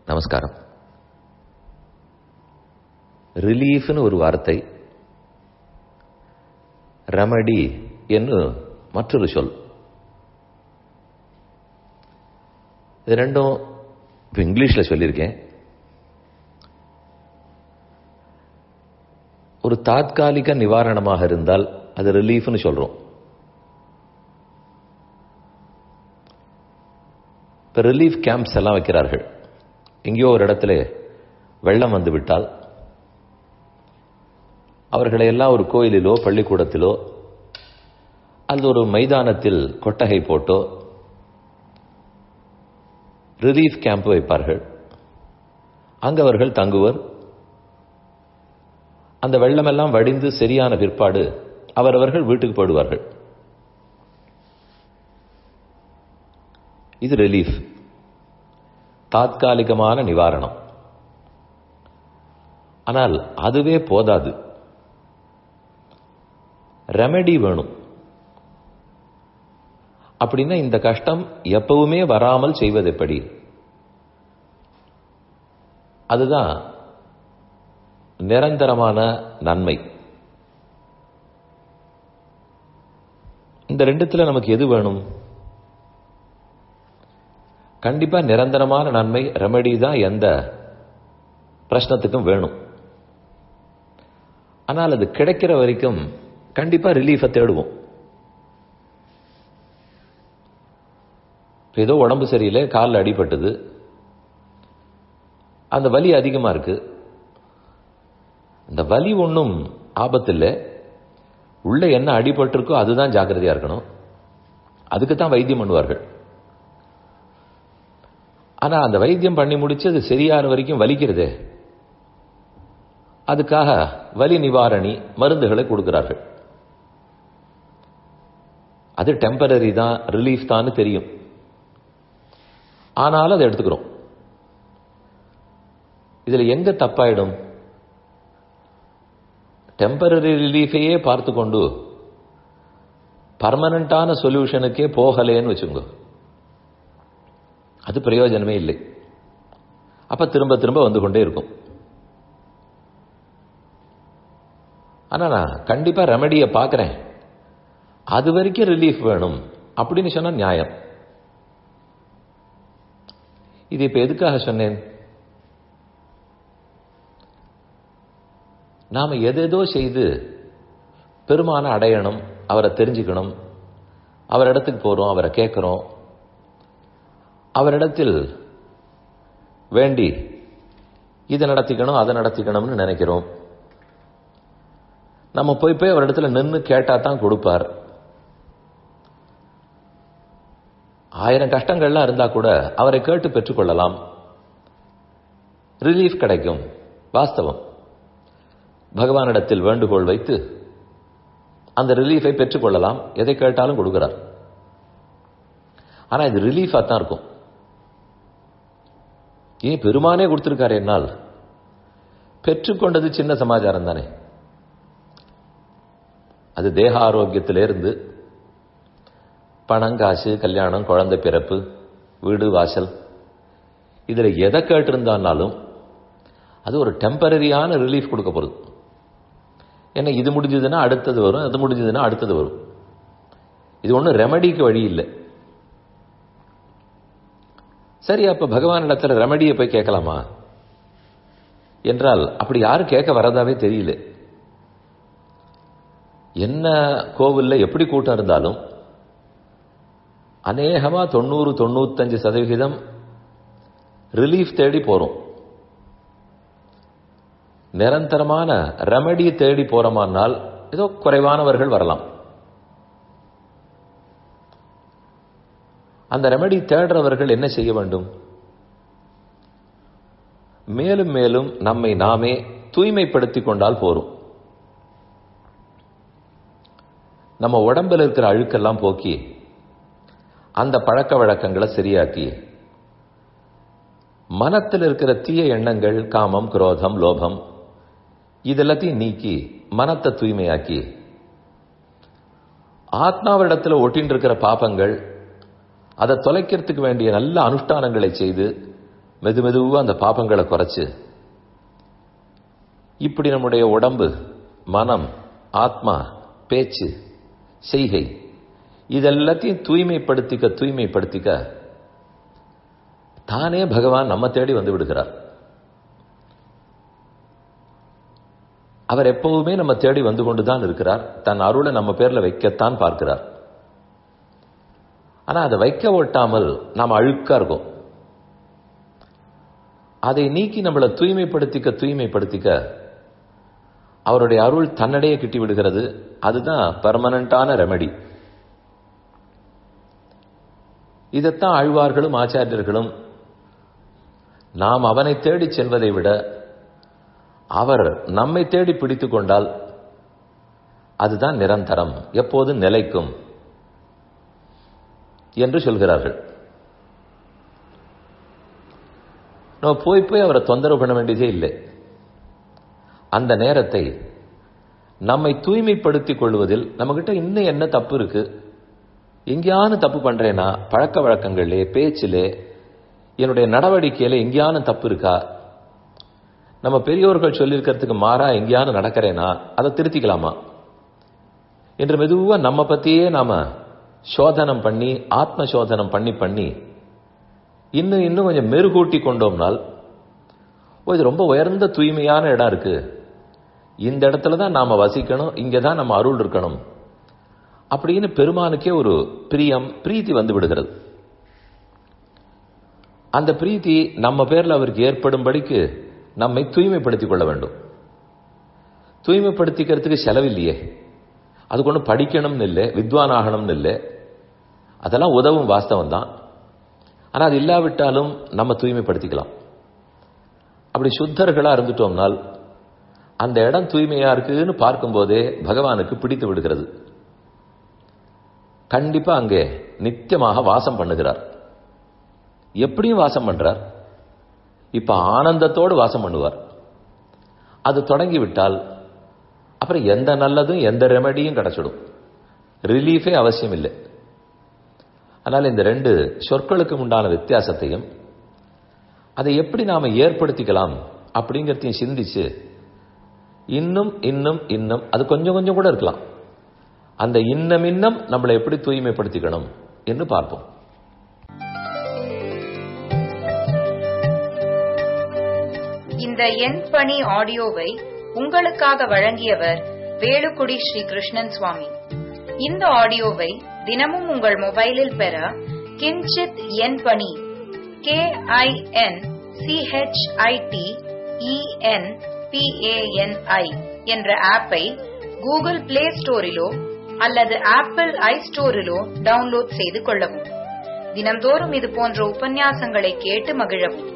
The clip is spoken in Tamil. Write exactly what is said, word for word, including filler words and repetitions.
நமஸ்காரம். ரிலீஃப்னு ஒரு வார்த்தை, ரெமடி என்று மற்றொரு சொல். இது ரெண்டும் இப்போ இங்கிலீஷில் சொல்லியிருக்கேன். ஒரு தாத்காலிக நிவாரணமாக இருந்தால் அது ரிலீஃப்னு சொல்றோம். இப்போ ரிலீஃப் கேம்ப்ஸ் எல்லாம் வைக்கிறார்கள். எங்கேயோ ஒரு இடத்துல வெள்ளம் வந்து விட்டால் அவர்களை எல்லாம் ஒரு கோயிலிலோ பள்ளிக்கூடத்திலோ அல்லது ஒரு மைதானத்தில் கொட்டகை போட்டோ ரிலீஃப் கேம்ப் வைப்பார்கள். அங்கு அவர்கள் தங்குவர். அந்த வெள்ளமெல்லாம் வடிந்து சரியான பிற்பாடு அவரவர்கள் வீட்டுக்கு போடுவார்கள். இது ரிலீஃப், தாத்காலிகமான நிவாரணம். ஆனால் அதுவே போதாது, ரெமெடி வேணும். அப்படின்னா இந்த கஷ்டம் எப்பவுமே வராமல் செய்வது எப்படி? அதுதான் நிரந்தரமான நன்மை. இந்த ரெண்டுத்துல நமக்கு எது வேணும்? கண்டிப்பா நிரந்தரமான நன்மை, ரெமெடி தான் எந்த பிரச்சனத்துக்கும் வேணும். ஆனால் அது கிடைக்கிற வரைக்கும் கண்டிப்பா ரிலீஃபை தேடுவோம். ஏதோ உடம்பு சரியில்லை, காலில் அடிபட்டது, அந்த வலி அதிகமா இருக்கு. இந்த வலி ஒன்றும் ஆபத்து இல்லை, உள்ள என்ன அடிபட்டிருக்கோ அதுதான் ஜாக்கிரதையா இருக்கணும். அதுக்கு தான் வைத்தியம் பண்ணுவார்கள். ஆனா அந்த வைத்தியம் பண்ணி முடிச்சு அது சரியான வரைக்கும் வலிக்கிறதே, அதுக்காக வலி நிவாரணி மருந்துகளை கொடுக்கிறார்கள். அது டெம்பரரி தான், ரிலீஃப் தான் தெரியும். ஆனாலும் அதை எடுத்துக்கிறோம். இதுல எங்க தப்பாயிடும்? டெம்பரரி ரிலீஃபையே பார்த்து கொண்டு பர்மனண்டான சொல்யூஷனுக்கே போகலேன்னு வச்சுங்க, அது பிரயோஜனமே இல்லை. அப்ப திரும்ப திரும்ப வந்து கொண்டே இருக்கும். ஆனா நான் கண்டிப்பா ரெமடியை பார்க்கிறேன், அது வரைக்கும் ரிலீஃப் வேணும் அப்படின்னு சொன்னா நியாயம். இது இப்ப எதுக்காக சொன்னேன்? நாம எதேதோ செய்து பெருமான அடையணும், அவரை தெரிஞ்சுக்கணும், அவரிடத்துக்கு போறோம், அவரை கேட்கிறோம், அவரிடத்தில் வேண்டி இதை நடத்திக்கணும் அதை நடத்திக்கணும்னு நினைக்கிறோம். நம்ம போய் போய் அவரிடத்துல நின்று கேட்டா தான் கொடுப்பார். ஆயிரம் கஷ்டங்கள்லாம் இருந்தா கூட அவரை கேட்டு பெற்றுக்கொள்ளலாம், ரிலீஃப் கிடைக்கும். வாஸ்தவம். பகவானிடத்தில் வேண்டுகோள் வைத்து அந்த ரிலீஃபை பெற்றுக்கொள்ளலாம், எதை கேட்டாலும் கொடுக்கிறார். ஆனா இது ரிலீஃபா தான் இருக்கும். ஏன் பெருமானே கொடுத்திருக்காரு என்னால், பெற்றுக்கொண்டது சின்ன சமாச்சாரம் தானே. அது தேக ஆரோக்கியத்திலிருந்து பணம், காசு, கல்யாணம், குழந்தை பிறப்பு, வீடு வாசல், இதுல எதை கேட்டிருந்தாலும் அது ஒரு டெம்பரரியான ரிலீஃப் கொடுக்க போகுது. ஏன்னா இது முடிஞ்சதுன்னா அடுத்தது வரும், அது முடிஞ்சதுன்னா அடுத்தது வரும். இது ஒன்றும் ரெமடிக்கு வழி இல்லை. சரி, அப்ப பகவான் இடத்துல ரெமடியை போய் கேட்கலாமா என்றால் அப்படி யாரும் கேட்க வரதாவே தெரியல. என்ன கோவில்ல எப்படி கூட்டம் இருந்தாலும் அநேகமா தொண்ணூறு தொண்ணூத்தஞ்சு சதவிகிதம் ரிலீஃப் தேடி போறோம். நிரந்தரமான ரெமடி தேடி போறோமானால் ஏதோ குறைவானவர்கள் வரலாம். அந்த ரெமடி தேடுறவர்கள் என்ன செய்ய வேண்டும்? மேலும் மேலும் நம்மை நாமே தூய்மைப்படுத்திக் கொண்டால் போரும். நம்ம உடம்பில் இருக்கிற அழுக்கெல்லாம் போக்கி அந்த பழக்க வழக்கங்களை சரியாக்கி, மனத்தில் இருக்கிற தீய எண்ணங்கள், காமம், குரோதம், லோபம், இதெல்லாத்தையும் நீக்கி மனத்தை தூய்மையாக்கி, ஆத்மாவிடத்தில் ஒட்டின் இருக்கிற பாபங்கள் அதை தொலைக்கிறதுக்கு வேண்டிய நல்ல அனுஷ்டானங்களை செய்து மெது மெதுவா அந்த பாபங்களை குறைச்சு இப்படி நம்முடைய உடம்பு, மனம், ஆத்மா, பேச்சு, செய்கை இதெல்லாத்தையும் தூய்மைப்படுத்திக்க தூய்மைப்படுத்திக்க தானே பகவான் நம்ம தேடி வந்து விடுகிறார். அவர் எப்பவுமே நம்ம தேடி வந்து கொண்டுதான் இருக்கிறார். தன் அருளை நம்ம பேர்ல வைக்கத்தான் பார்க்கிறார். ஆனா அதை வைக்க ஒட்டாமல் நாம் அழுக்கா இருக்கோம். அதை நீக்கி நம்மளை தூய்மைப்படுத்திக்க தூய்மைப்படுத்திக்க அவருடைய அருள் தன்னடையே கிட்டி விடுகிறது. அதுதான் பெர்மனண்டான ரெமெடி. இதைத்தான் ஆழ்வார்களும் ஆச்சாரியர்களும் நாம் அவனை தேடி செல்வதை விட அவர் நம்மை தேடி பிடித்துக் கொண்டால் அதுதான் நிரந்தரம், எப்போதும் நிலைக்கும் என்று சொல்கிறார்கள். நம்ம போய் போய் அவரை தொந்தரவு பண்ண வேண்டியதே இல்லை. அந்த நேரத்தை நம்மை தூய்மைப்படுத்திக் கொள்வதில் நம்மகிட்ட இன்னும் என்ன தப்பு இருக்கு, எங்கேயானு தப்பு பண்றேனா, பழக்க வழக்கங்களே, பேச்சிலே, என்னுடைய நடவடிக்கையில எங்கேயானு தப்பு இருக்கா, நம்ம பெரியோர்கள் சொல்லியிருக்கிறதுக்கு மாறா எங்கேயானு நடக்கிறேனா, அதை திருத்திக்கலாமா என்று மெதுவா நம்ம பத்தியே நாம சோதனம் பண்ணி ஆத்ம சோதனம் பண்ணி பண்ணி இன்னும் இன்னும் கொஞ்சம் மெருகூட்டி கொண்டோம்னால், ஓ இது ரொம்ப உயர்ந்த தூய்மையான இடம் இருக்கு, இந்த இடத்துல தான் நாம வசிக்கணும், இங்கதான் நம்ம அருள் இருக்கணும் அப்படின்னு பெருமானுக்கே ஒரு பிரியம், பிரீத்தி வந்து விடுகிறது. அந்த பிரீத்தி நம்ம பேர்ல அவருக்கு ஏற்படும்படிக்கு நம்மை தூய்மைப்படுத்திக் கொள்ள வேண்டும். தூய்மைப்படுத்திக்கிறதுக்கு செலவில்லையே, அதுக்கு ஒன்று படிக்கணும்னு இல்லை, வித்வான் ஆகணும்னு இல்லை, அதெல்லாம் உதவும் வாஸ்தவம் தான். ஆனால் அது இல்லாவிட்டாலும் நம்ம தூய்மைப்படுத்திக்கலாம். அப்படி சுத்தர்களா இருந்துட்டோம்னால் அந்த இடம் தூய்மையா இருக்குன்னு பார்க்கும்போதே பகவானுக்கு பிடித்து விடுகிறது. கண்டிப்பா அங்கே நித்தியமாக வாசம் பண்ணுகிறார். எப்படியும் வாசம் பண்றார். இப்ப ஆனந்தத்தோடு வாசம் பண்ணுவார். அது தொடங்கிவிட்டால் அப்புறம் எந்த நல்லதும் எந்த ரெமடியும் கிடைச்சிடும். ரிலீஃபே அவசியம் இல்லை. அதனால இந்த ரெண்டு சொற்களுக்கு உண்டான வித்தியாசத்தையும் அதை எப்படி நாம ஏற்படுத்திக்கலாம் அப்படிங்கிறதையும் சிந்திச்சு இன்னும் இன்னும் இன்னும் அது கொஞ்சம் கொஞ்சம் கூட இருக்கலாம், அந்த இன்னும் இன்னும் நம்மளை எப்படி தூய்மைப்படுத்திக்கணும் என்று பார்ப்போம். இந்த என் பணி ஆடியோவை உங்களுக்காக வழங்கியவர் வேலுக்குடி ஸ்ரீ கிருஷ்ணன் சுவாமி. இந்த ஆடியோவை தினமும் உங்கள் மொபைலில் பெற கிஞ்சித் என் பணி கே ஐ என் சிஹெச்ஐடி இஎன் பிஏஎன்ஐ என்ற ஆப்பை கூகுள் பிளே ஸ்டோரிலோ அல்லது ஆப்பிள் ஐ ஸ்டோரிலோ டவுன்லோட் செய்து கொள்ளவும். தினம்தோறும் இது போன்ற உபன்யாசங்களை கேட்டு மகிழவும்.